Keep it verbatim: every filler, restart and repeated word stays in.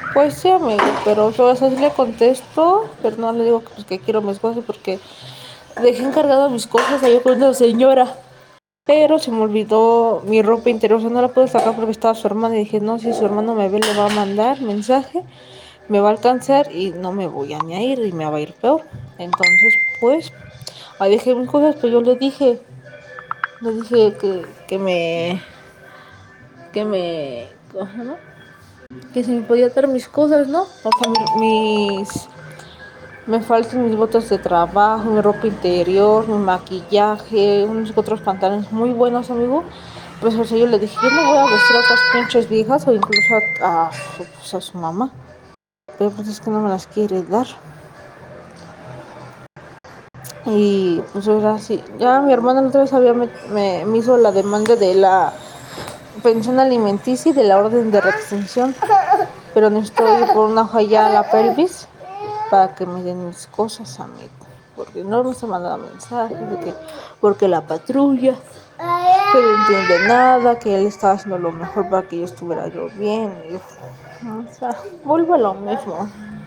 Pues sí, amigo, pero yo a veces le contesto, pero no le digo que, pues, que quiero mis cosas porque dejé encargado mis cosas ahí con una señora. Pero se me olvidó mi ropa interior, o sea, no la pude sacar porque estaba su hermana y dije, no, si su hermano me ve, le va a mandar mensaje, me va a alcanzar y no me voy a ni a ir y me va a ir peor. Entonces, pues, ahí dejé mis cosas, pues yo le dije, le dije que, que me, que me, ¿cómo se llama? Que si me podía dar mis cosas, ¿no? O sea, mi- mis, me faltan mis botas de trabajo, mi ropa interior, mi maquillaje, unos otros pantalones muy buenos, amigo. Pues o sea, yo le dije, yo no voy a vestir a otras pinches viejas o incluso a, a, su, pues, a su mamá. Pero pues es que no me las quiere dar. Y pues ahora sí, ya mi hermana la otra vez había me, me, me hizo la demanda de la pensión alimenticia y de la orden de retención. Pero necesito ir por una hoja ya a la pelvis para que me den mis cosas, amigo. Porque no me está mandando mensajes de que, porque la patrulla, que no entiende nada, que él estaba haciendo lo mejor para que yo estuviera yo bien. Y yo, o sea, vuelvo a lo mismo.